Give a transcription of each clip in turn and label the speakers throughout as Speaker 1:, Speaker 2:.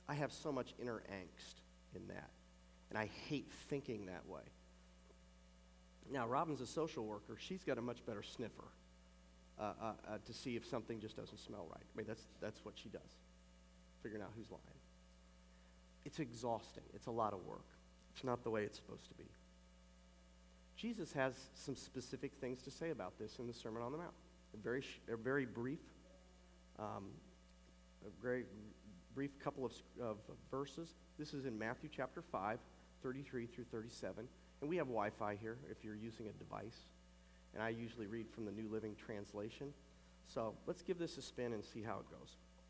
Speaker 1: I have so much inner angst in that, and I hate thinking that way. Now, Robin's a social worker. She's got a much better sniffer to see if something just doesn't smell right. I mean, that's what she does, figuring out who's lying. It's exhausting. It's a lot of work. It's not the way it's supposed to be. Jesus has some specific things to say about this in the Sermon on the Mount. A very brief couple of verses. This is in Matthew chapter 5, 33 through 37. And we have Wi-Fi here if you're using a device. And I usually read from the New Living Translation. So let's give this a spin and see how it goes.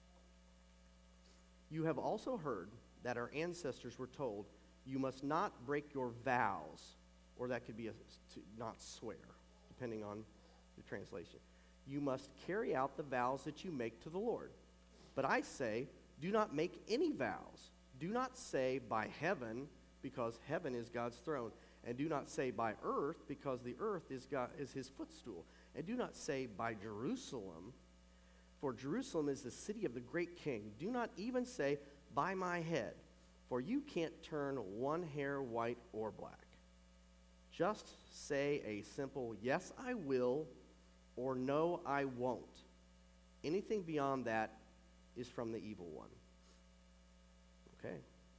Speaker 1: You have also heard that our ancestors were told, you must not break your vows, or that could be to not swear, depending on the translation. You must carry out the vows that you make to the Lord. But I say, do not make any vows. Do not say by heaven, because heaven is God's throne. And do not say by earth, because the earth is his footstool. And do not say by Jerusalem, for Jerusalem is the city of the great king. Do not even say by my head, for you can't turn one hair white or black. Just say a simple yes, I will, or no, I won't. Anything beyond that is from the evil one. Okay.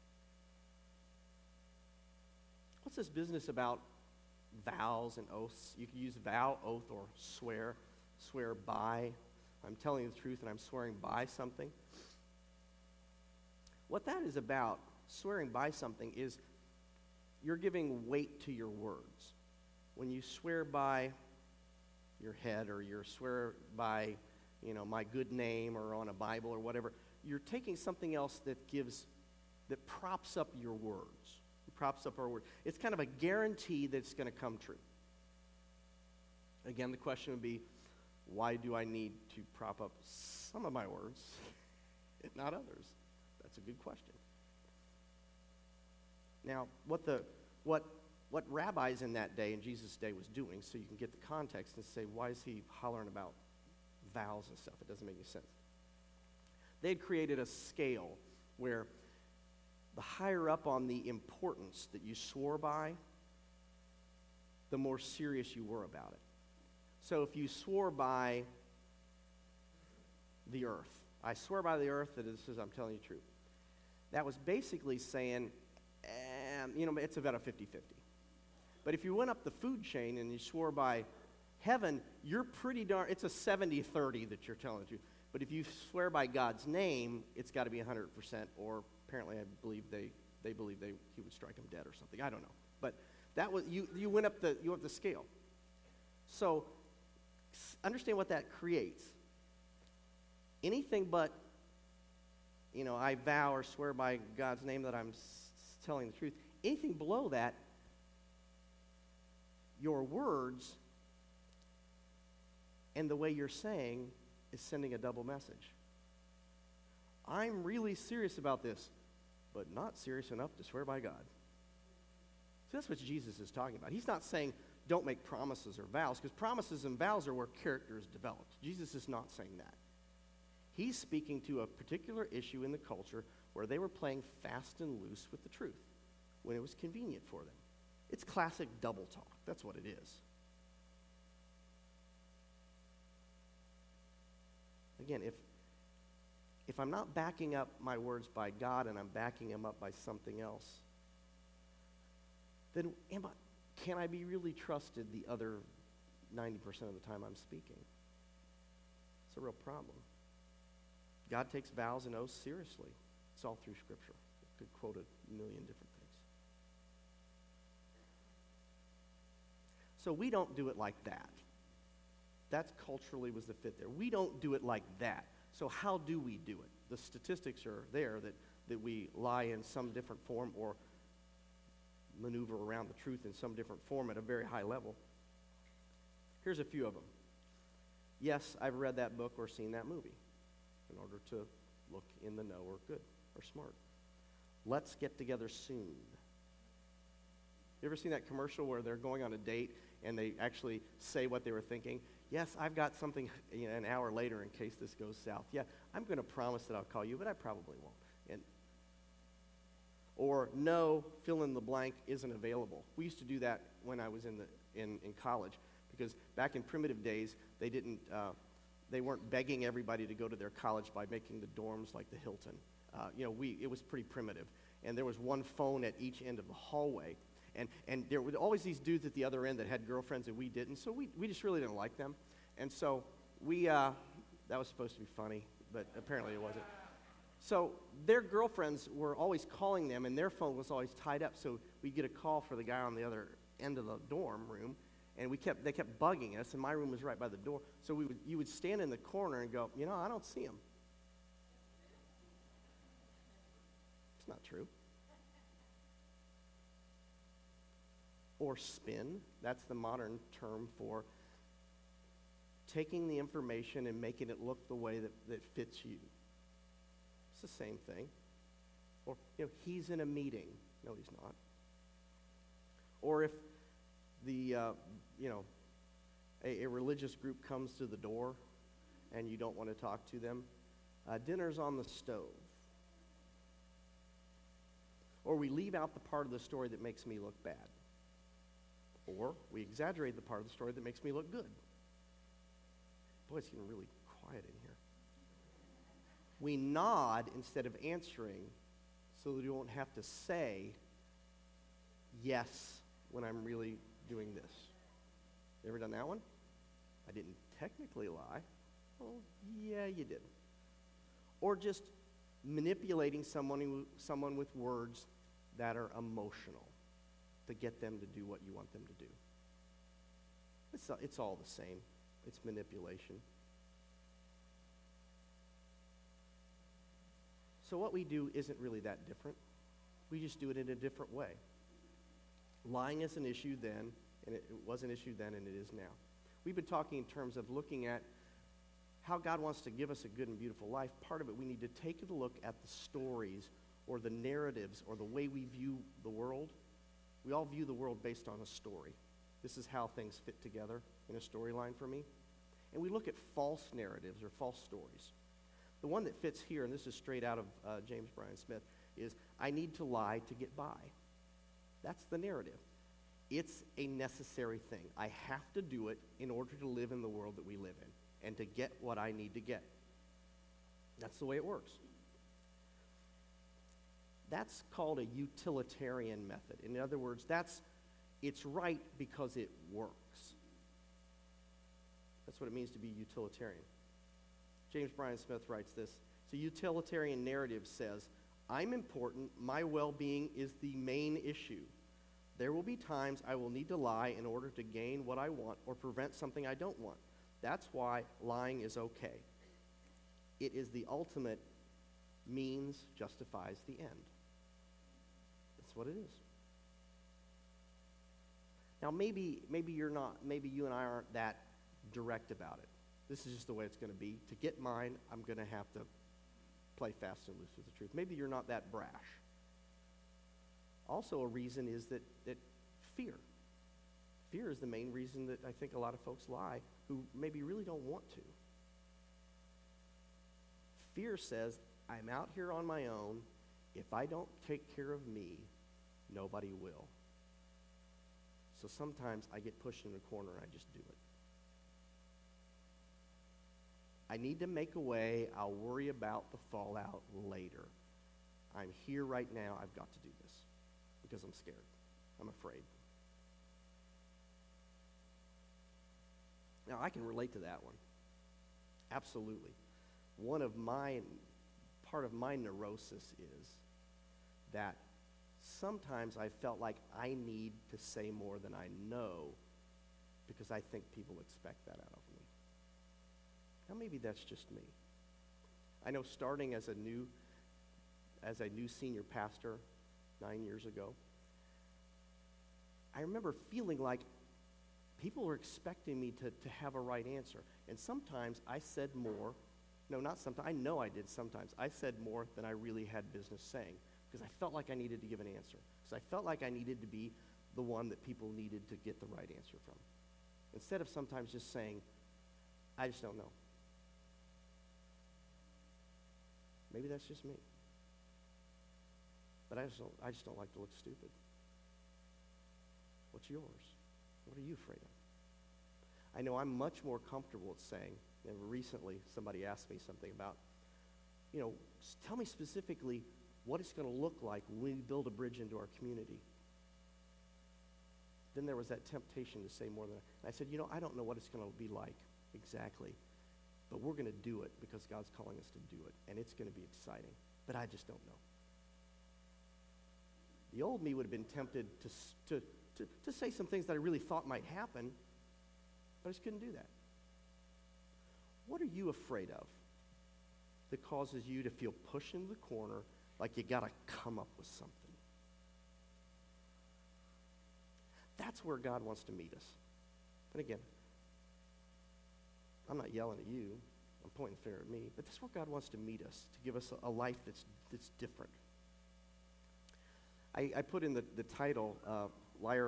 Speaker 1: What's this business about vows and oaths? You can use vow, oath, or swear. Swear by. I'm telling you the truth and I'm swearing by something. What that is about, swearing by something, is you're giving weight to your words. When you swear by your head, or you swear by, my good name, or on a Bible or whatever, you're taking something else that props up your words. It props up our word. It's kind of a guarantee that it's going to come true. Again, the question would be, why do I need to prop up some of my words and not others? That's a good question. Now, what rabbis in that day, in Jesus' day, was doing, so you can get the context and say, why is he hollering about vows and stuff? It doesn't make any sense. They had created a scale where the higher up on the importance that you swore by, the more serious you were about it. So if you swore by the earth, I swear by the earth that this is, I'm telling you the truth. That was basically saying, it's about a 50-50. But if you went up the food chain and you swore by heaven, you're pretty it's a 70-30 that you're telling the truth. But if you swear by God's name, it's got to be 100%, or apparently I believe they believe he would strike them dead or something. I don't know. But that was you went up the scale. So understand what that creates. Anything but, I vow or swear by God's name that I'm telling the truth. Anything below that, your words and the way you're saying is sending a double message. I'm really serious about this, but not serious enough to swear by God. So that's what Jesus is talking about. He's not saying don't make promises or vows, because promises and vows are where character is developed. Jesus is not saying that. He's speaking to a particular issue in the culture where they were playing fast and loose with the truth when it was convenient for them. It's classic double talk. That's what it is. Again, if I'm not backing up my words by God and I'm backing them up by something else, then can I be really trusted the other 90% of the time I'm speaking? It's a real problem. God takes vows and oaths seriously. It's all through Scripture. I could quote a million different things. So we don't do it like that. That's culturally was the fit there. We don't do it like that. So how do we do it? The statistics are there that we lie in some different form or maneuver around the truth in some different form at a very high level. Here's a few of them. Yes, I've read that book or seen that movie in order to look in the know or good or smart. Let's get together soon. You ever seen that commercial where they're going on a date and they actually say what they were thinking? Yes, I've got something an hour later in case this goes south. Yeah, I'm going to promise that I'll call you, but I probably won't. And Or no, fill in the blank isn't available. We used to do that when I was in college, because back in primitive days, they weren't begging everybody to go to their college by making the dorms like the Hilton. It was pretty primitive. And there was one phone at each end of the hallway. And there were always these dudes at the other end that had girlfriends and we didn't, so we just really didn't like them. And so that was supposed to be funny, but apparently it wasn't. So their girlfriends were always calling them, and their phone was always tied up, so we'd get a call for the guy on the other end of the dorm room, and they kept bugging us, and my room was right by the door. So you would stand in the corner and go, I don't see him. It's not true. Or spin. That's the modern term for taking the information and making it look the way that fits you. It's the same thing. Or, he's in a meeting. No, he's not. Or if a religious group comes to the door and you don't want to talk to them, dinner's on the stove. Or we leave out the part of the story that makes me look bad. Or we exaggerate the part of the story that makes me look good. Boy, it's getting really quiet in here. We nod instead of answering so that we won't have to say yes when I'm really doing this. You ever done that one? I didn't technically lie. Well, yeah, you did. Or just manipulating someone with words that are emotional to get them to do what you want them to do. It's all the same. It's manipulation. So what we do isn't really that different. We just do it in a different way. Lying is an issue then, and it was an issue then, and it is now. We've been talking in terms of looking at how God wants to give us a good and beautiful life. Part of it, we need to take a look at the stories or the narratives or the way we view the world. We all view the world based on a story. This is how things fit together in a storyline for me. And we look at false narratives or false stories. The one that fits here, and this is straight out of James Bryan Smith, is I need to lie to get by. That's the narrative. It's a necessary thing. I have to do it in order to live in the world that we live in and to get what I need to get. That's the way it works. That's called a utilitarian method. In other words, it's right because it works. That's what it means to be utilitarian. James Bryan Smith writes this. So utilitarian narrative says, I'm important, my well-being is the main issue. There will be times I will need to lie in order to gain what I want or prevent something I don't want. That's why lying is okay. It is the ultimate means justifies the end. That's what it is. Now maybe you're not, maybe you and I aren't that direct about it. This is just the way it's going to be. To get mine, I'm going to have to play fast and loose with the truth. Maybe you're not that brash. Also, a reason is that fear. Fear is the main reason that I think a lot of folks lie who maybe really don't want to. Fear says, I'm out here on my own. If I don't take care of me, nobody will. So sometimes I get pushed in a corner and I just do it. I need to make a way. I'll worry about the fallout later. I'm here right now. I've got to do this because I'm scared. I'm afraid. Now, I can relate to that one. Absolutely. Part of my neurosis is that sometimes I felt like I need to say more than I know because I think people expect that out of me. Now, maybe that's just me. I know starting as a new senior pastor 9 years ago, I remember feeling like people were expecting me to have a right answer. And sometimes I said more. No, not sometimes. I know I did sometimes. I said more than I really had business saying because I felt like I needed to give an answer. Because I felt like I needed to be the one that people needed to get the right answer from. Instead of sometimes just saying, I just don't know. Maybe that's just me. but I just don't like to look stupid. What's yours? What are you afraid of? I know I'm much more comfortable at saying, and recently somebody asked me something about, tell me specifically what it's going to look like when we build a bridge into our community. Then there was that temptation to say more than that. And I said, I don't know what it's going to be like exactly, but we're going to do it because God's calling us to do it, and it's going to be exciting, but I just don't know. The old me would have been tempted to say some things that I really thought might happen, but I just couldn't do that. What are you afraid of that causes you to feel pushed into the corner like you got to come up with something? That's where God wants to meet us. And again, I'm not yelling at you. I'm pointing the finger at me. But that's where God wants to meet us, to give us a life that's different. I put in the title, Liar,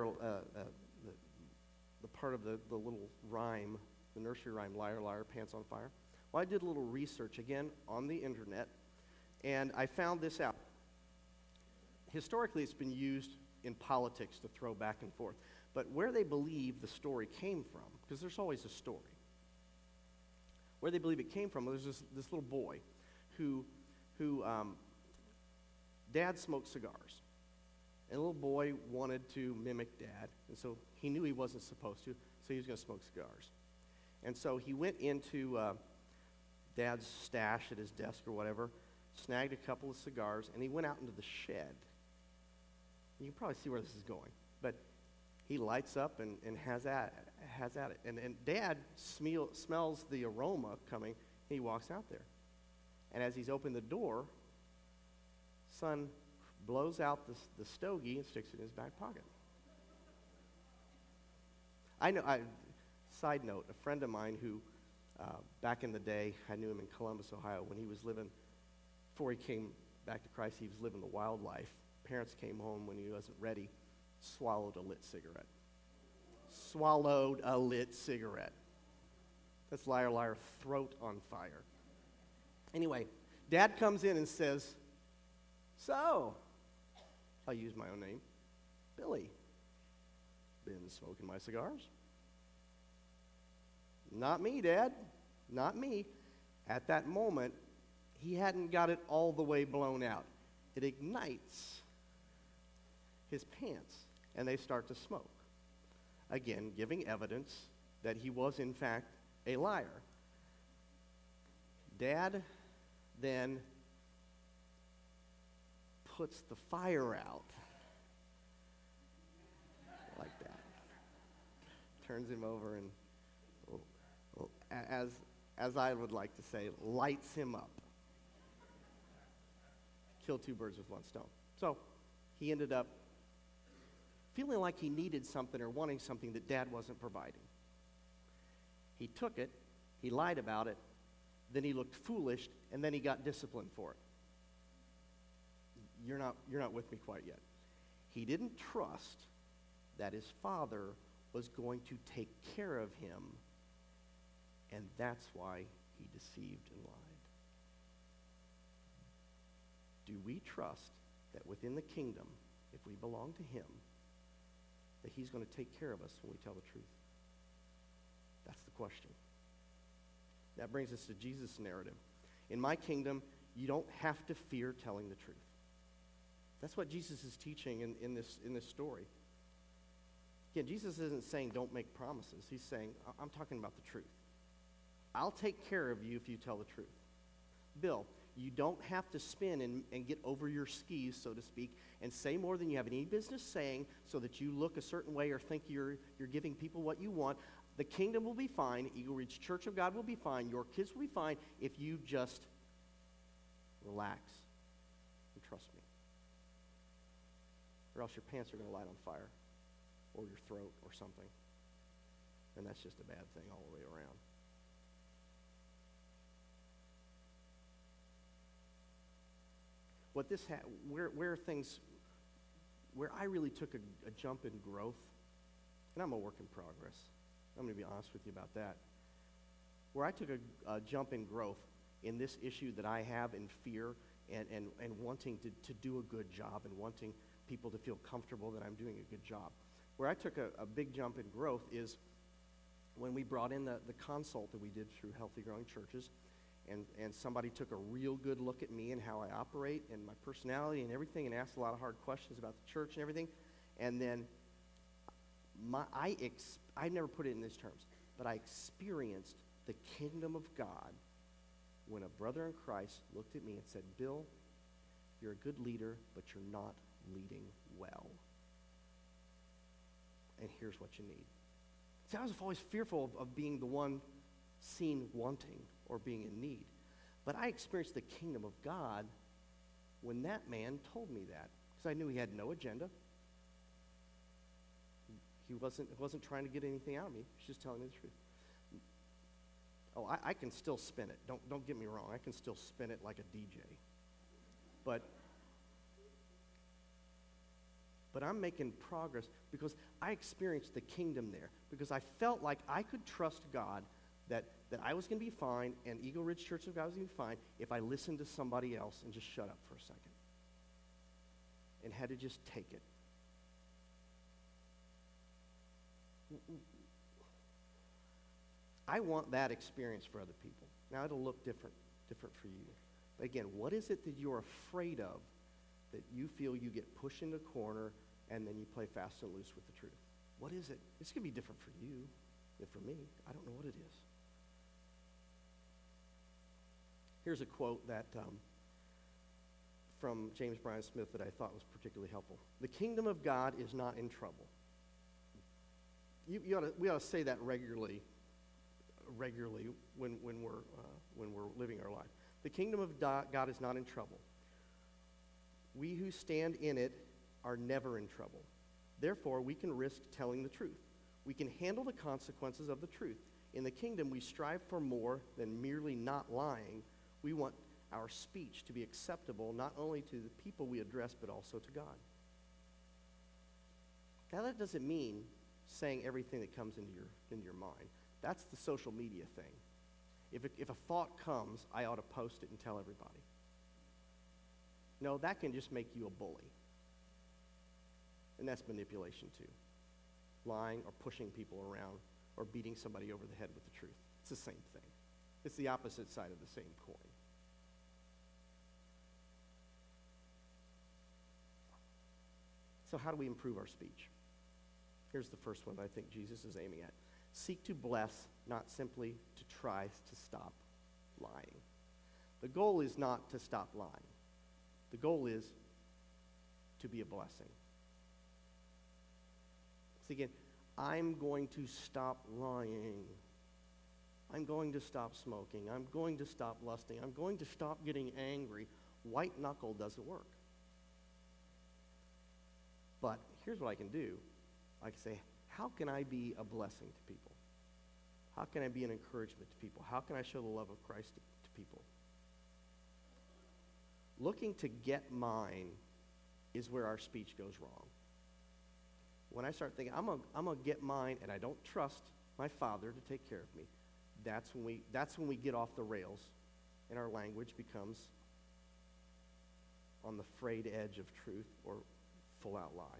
Speaker 1: the part of the little rhyme, the nursery rhyme, Liar, Liar, Pants on Fire. Well, I did a little research, again, on the internet, and I found this out. Historically, it's been used in politics to throw back and forth. But where they believe the story came from, because there's always a story, where they believe it came from, there's this little boy who dad smoked cigars. And the little boy wanted to mimic dad, and so he knew he wasn't supposed to, so he was going to smoke cigars. And so he went into dad's stash at his desk or whatever, snagged a couple of cigars, and he went out into the shed. You can probably see where this is going, but he lights up and has at it. And dad smells the aroma coming, and he walks out there. And as he's opened the door, son blows out the stogie and sticks it in his back pocket. Side note, a friend of mine who, back in the day, I knew him in Columbus, Ohio, when he was living, before he came back to Christ, he was living the wild life. Parents came home when he wasn't ready, swallowed a lit cigarette. Swallowed a lit cigarette. That's liar, liar, throat on fire. Anyway, dad comes in and says, so, I'll use my own name, Billy, been smoking my cigars? Not me, Dad, not me. At that moment, he hadn't got it all the way blown out. It ignites his pants, and they start to smoke. Again, giving evidence that he was, in fact, a liar. Dad then puts the fire out like that. Turns him over and, as I would like to say, lights him up. Kill two birds with one stone. So he ended up feeling like he needed something or wanting something that Dad wasn't providing. He took it, he lied about it, then he looked foolish, and then he got disciplined for it. You're not with me quite yet. He didn't trust that his father was going to take care of him, and that's why he deceived and lied. Do we trust that within the kingdom, if we belong to him, that he's going to take care of us when we tell the truth? That's the question. That brings us to Jesus' narrative. In my kingdom, you don't have to fear telling the truth. That's what Jesus is teaching in this story. Again, Jesus isn't saying don't make promises. He's saying, I'm talking about the truth. I'll take care of you if you tell the truth. Bill, you don't have to spin and get over your skis, so to speak, and say more than you have any business saying so that you look a certain way or think you're giving people what you want. The kingdom will be fine. Eagle Ridge Church of God will be fine. Your kids will be fine if you just relax and trust me. Or else your pants are going to light on fire, or your throat, or something. And that's just a bad thing all the way around. What this where I really took a jump in growth, and I'm a work in progress. I'm going to be honest with you about that. Where I took a jump in growth in this issue that I have in fear and wanting to do a good job and wanting people to feel comfortable that I'm doing a good job. Where I took a big jump in growth is when we brought in the consult that we did through Healthy Growing Churches, and somebody took a real good look at me and how I operate and my personality and everything and asked a lot of hard questions about the church and everything. And then I never put it in these terms, but I experienced the kingdom of God when a brother in Christ looked at me and said, Bill, you're a good leader, but you're not leading well. And here's what you need. See, I was always fearful of being the one seen wanting or being in need. But I experienced the kingdom of God when that man told me that, because I knew he had no agenda. He wasn't trying to get anything out of me. He was just telling me the truth. Oh, I can still spin it. Don't get me wrong. I can still spin it like a DJ. But I'm making progress because I experienced the kingdom there, because I felt like I could trust God that I was going to be fine and Eagle Ridge Church of God was going to be fine if I listened to somebody else and just shut up for a second and had to just take it. I want that experience for other people. Now, it'll look different for you. But again, what is it that you're afraid of that you feel you get pushed in the corner and then you play fast and loose with the truth? What is it? It's going to be different for you than for me. I don't know what it is. Here's a quote that from James Bryan Smith that I thought was particularly helpful. The kingdom of God is not in trouble. We ought to say that regularly when we're living our life. The kingdom of God is not in trouble. We who stand in it are never in trouble. Therefore, we can risk telling the truth. We can handle the consequences of the truth. In the kingdom, we strive for more than merely not lying. We want our speech to be acceptable not only to the people we address, but also to God. Now, that doesn't mean saying everything that comes into your mind. That's the social media thing. If a thought comes, I ought to post it and tell everybody. No, that can just make you a bully. And that's manipulation too. Lying or pushing people around or beating somebody over the head with the truth. It's the same thing. It's the opposite side of the same coin. So how do we improve our speech? Here's the first one that I think Jesus is aiming at. Seek to bless, not simply to try to stop lying. The goal is not to stop lying. The goal is to be a blessing. So again, I'm going to stop lying. I'm going to stop smoking. I'm going to stop lusting. I'm going to stop getting angry. White knuckle doesn't work. But here's what I can do. I can say, how can I be a blessing to people? How can I be an encouragement to people? How can I show the love of Christ to people? Looking to get mine is where our speech goes wrong. When I start thinking, I'm gonna get mine, and I don't trust my Father to take care of me, that's when we get off the rails, and our language becomes on the frayed edge of truth or full-out lie.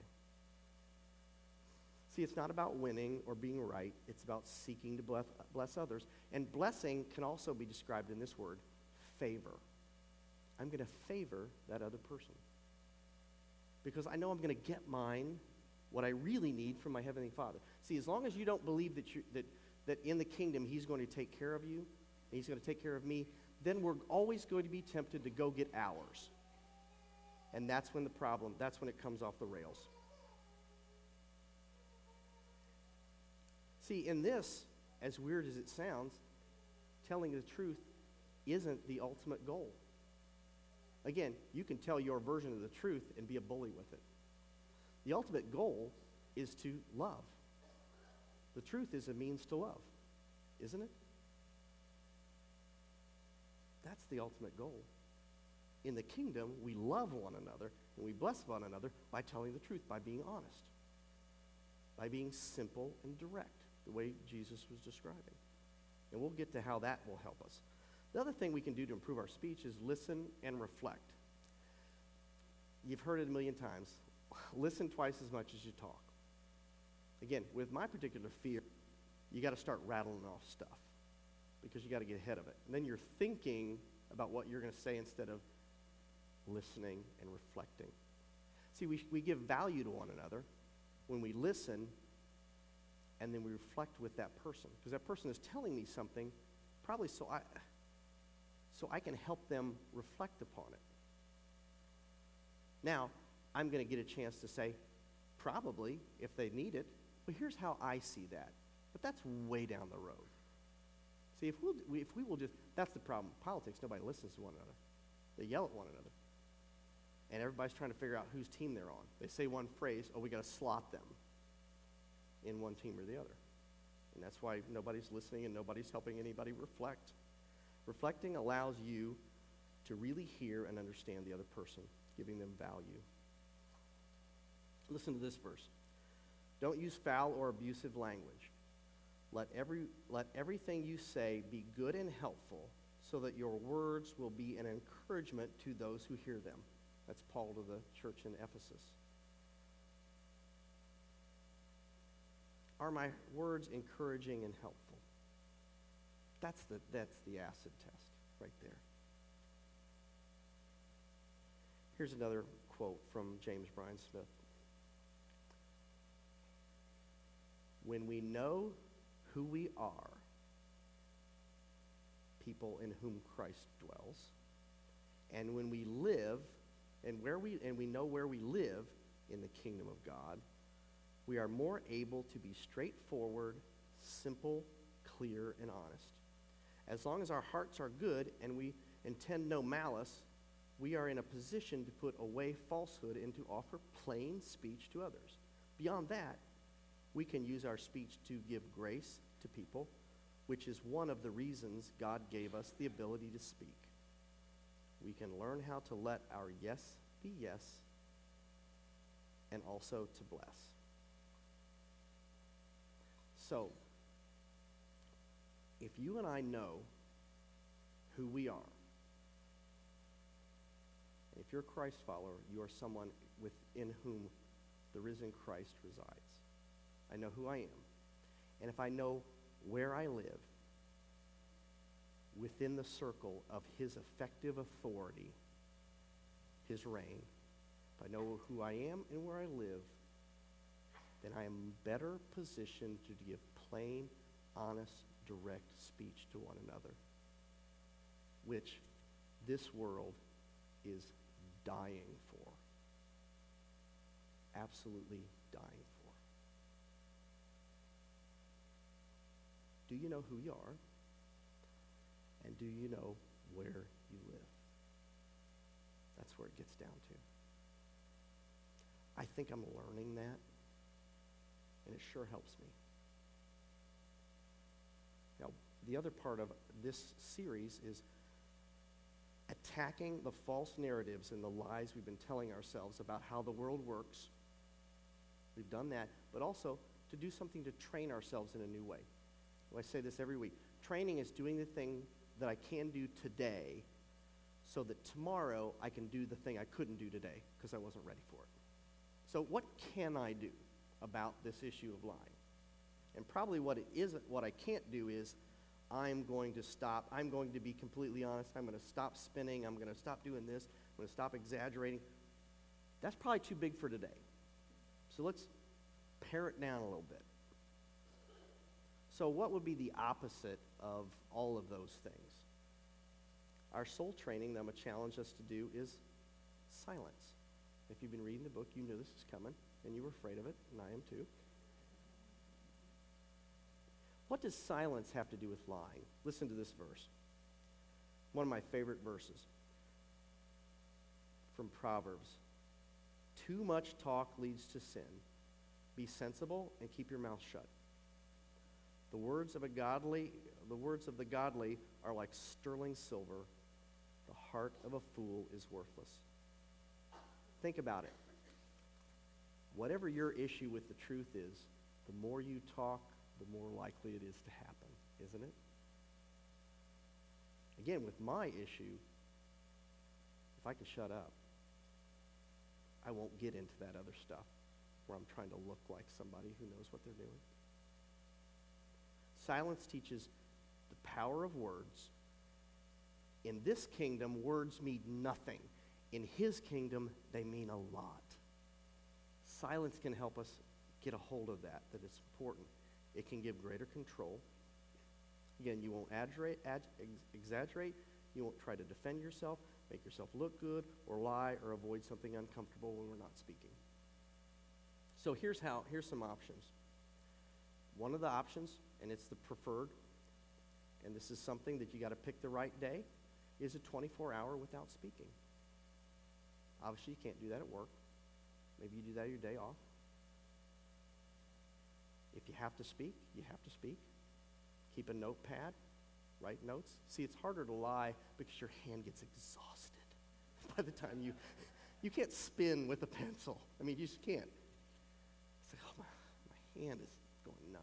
Speaker 1: See, it's not about winning or being right. It's about seeking to bless others. And blessing can also be described in this word, favor. I'm going to favor that other person. Because I know I'm going to get mine, what I really need from my Heavenly Father. See, as long as you don't believe that in the kingdom He's going to take care of you, and He's going to take care of me, then we're always going to be tempted to go get ours. And that's when it comes off the rails. See, in this, as weird as it sounds, telling the truth isn't the ultimate goal. Again, you can tell your version of the truth and be a bully with it. The ultimate goal is to love. The truth is a means to love, isn't it? That's the ultimate goal. In the kingdom, we love one another and we bless one another by telling the truth, by being honest, by being simple and direct, the way Jesus was describing. And we'll get to how that will help us. The other thing we can do to improve our speech is listen and reflect. you've heard it a million times. Listen twice as much as you talk. Again, with my particular fear, you got to start rattling off stuff because you got to get ahead of it. And then you're thinking about what you're going to say instead of listening and reflecting. See, we give value to one another when we listen and then we reflect with that person, because that person is telling me something probably so I can help them reflect upon it. Now, I'm going to get a chance to say, probably, if they need it, but here's how I see that. But that's way down the road. See, if we will just, that's the problem. Politics, nobody listens to one another. They yell at one another. And everybody's trying to figure out whose team they're on. They say one phrase, we got to slot them in one team or the other. And that's why nobody's listening and nobody's helping anybody reflect. Reflecting allows you to really hear and understand the other person, giving them value. Listen to this verse. Don't use foul or abusive language. Let everything you say be good and helpful, so that your words will be an encouragement to those who hear them. That's Paul to the church in Ephesus. Are my words encouraging and helpful? That's the acid test right there. Here's another quote from James Bryan Smith. When we know who we are, people in whom Christ dwells, and when we live, and we know where we live in the kingdom of God, we are more able to be straightforward, simple, clear, and honest. As long as our hearts are good and we intend no malice, we are in a position to put away falsehood and to offer plain speech to others. Beyond that, we can use our speech to give grace to people, which is one of the reasons God gave us the ability to speak. We can learn how to let our yes be yes and also to bless. So, if you and I know who we are, and if you're a Christ follower, you are someone within whom the risen Christ resides. I know who I am. And if I know where I live within the circle of his effective authority, his reign, if I know who I am and where I live, then I am better positioned to give plain, honest, direct speech to one another, which this world is dying for. Absolutely dying for. Do you know who you are? And do you know where you live? That's where it gets down to. I think I'm learning that, and it sure helps me. Now, the other part of this series is attacking the false narratives and the lies we've been telling ourselves about how the world works. We've done that, but also to do something to train ourselves in a new way. I say this every week. Training is doing the thing that I can do today so that tomorrow I can do the thing I couldn't do today because I wasn't ready for it. So what can I do about this issue of lying? And probably what I can't do is I'm going to stop. I'm going to be completely honest. I'm going to stop spinning. I'm going to stop doing this. I'm going to stop exaggerating. That's probably too big for today. So let's pare it down a little bit. So what would be the opposite of all of those things? Our soul training that I'm going to challenge us to do is silence. If you've been reading the book, you knew this is coming, and you were afraid of it, and I am too. What does silence have to do with lying? Listen to this verse. One of my favorite verses from Proverbs. Too much talk leads to sin. Be sensible and keep your mouth shut. The words of the godly are like sterling silver. The heart of a fool is worthless. Think about it. Whatever your issue with the truth is, the more you talk, the more likely it is to happen, isn't it? Again, with my issue, if I can shut up, I won't get into that other stuff where I'm trying to look like somebody who knows what they're doing. Silence teaches the power of words. In this kingdom, words mean nothing. In his kingdom, they mean a lot. Silence can help us get a hold of that it's important. It can give greater control. Again, you won't exaggerate. You won't try to defend yourself, make yourself look good, or lie, or avoid something uncomfortable when we're not speaking. So here's some options. One of the options, and it's the preferred, and this is something that you got to pick the right day, is a 24-hour without speaking. Obviously, you can't do that at work. Maybe you do that your day off. If you have to speak, you have to speak. Keep a notepad, write notes. See, it's harder to lie because your hand gets exhausted by the time you can't spin with a pencil. I mean, you just can't. It's like, oh, my hand is going numb.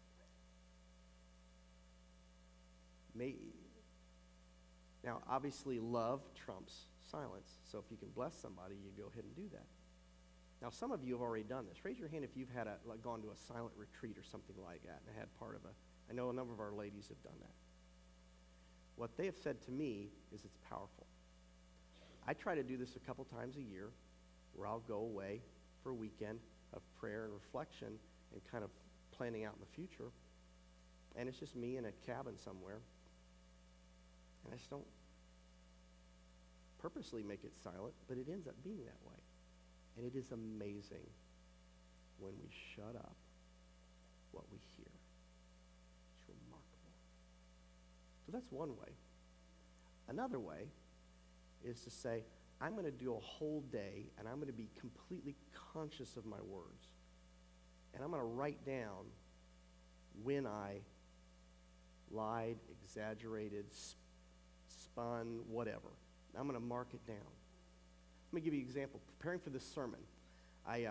Speaker 1: Now, obviously, love trumps silence. So if you can bless somebody, you go ahead and do that. Now, some of you have already done this. Raise your hand if you've had gone to a silent retreat or something like that and had part of I know a number of our ladies have done that. What they have said to me is it's powerful. I try to do this a couple times a year where I'll go away for a weekend of prayer and reflection and kind of planning out in the future. And it's just me in a cabin somewhere. And I just don't purposely make it silent, but it ends up being that way. And it is amazing when we shut up what we hear. It's remarkable. So that's one way. Another way is to say, I'm going to do a whole day, and I'm going to be completely conscious of my words. And I'm going to write down when I lied, exaggerated, spun, whatever. I'm going to mark it down. Let me give you an example. Preparing for this sermon, I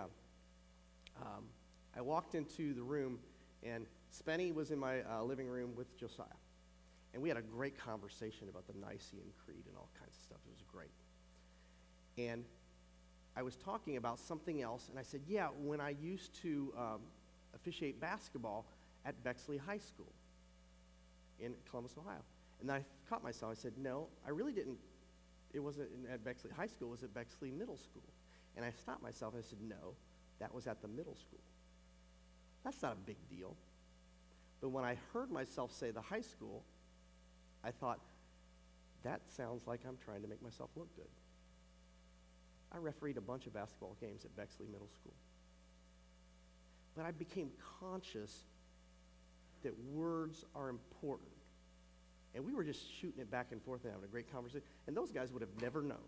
Speaker 1: walked into the room, and Spenny was in my living room with Josiah. And we had a great conversation about the Nicene Creed and all kinds of stuff. It was great. And I was talking about something else, and I said, yeah, when I used to officiate basketball at Bexley High School in Columbus, Ohio. And then I caught myself. I said, no, I really didn't. It wasn't at Bexley High School. It was at Bexley Middle School. And I stopped myself and I said, no, that was at the middle school. That's not a big deal. But when I heard myself say the high school, I thought, that sounds like I'm trying to make myself look good. I refereed a bunch of basketball games at Bexley Middle School. But I became conscious that words are important. And we were just shooting it back and forth and having a great conversation. And those guys would have never known.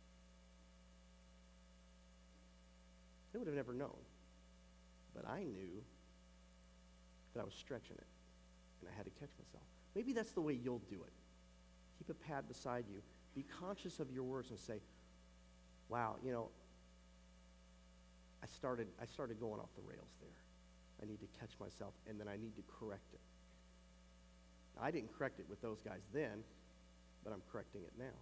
Speaker 1: They would have never known. But I knew that I was stretching it. And I had to catch myself. Maybe that's the way you'll do it. Keep a pad beside you. Be conscious of your words and say, wow, I started going off the rails there. I need to catch myself, and then I need to correct it. I didn't correct it with those guys then, but I'm correcting it now.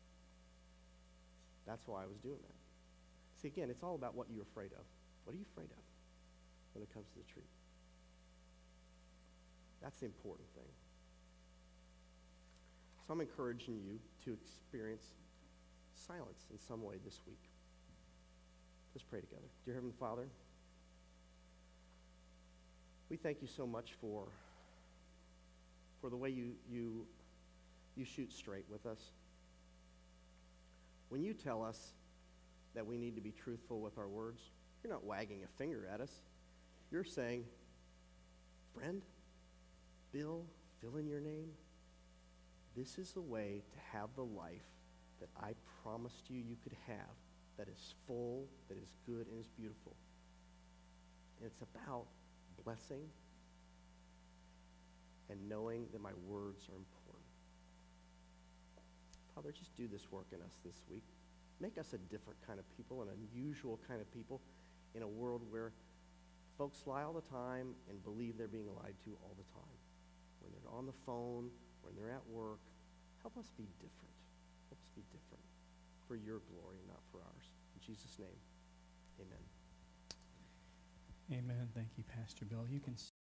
Speaker 1: That's why I was doing that. See, again, it's all about what you're afraid of. What are you afraid of when it comes to the truth? That's the important thing. So I'm encouraging you to experience silence in some way this week. Let's pray together. Dear Heavenly Father, we thank you so much for the way you shoot straight with us. When you tell us that we need to be truthful with our words, you're not wagging a finger at us. You're saying, friend, Bill, fill in your name. This is the way to have the life that I promised you could have, that is full, that is good, and is beautiful. And it's about blessing and knowing that my words are important. Father, just do this work in us this week. Make us a different kind of people, an unusual kind of people in a world where folks lie all the time and believe they're being lied to all the time. When they're on the phone, when they're at work, help us be different. Help us be different for your glory, not for ours. In Jesus' name,
Speaker 2: Amen. Thank you, Pastor Bill. You can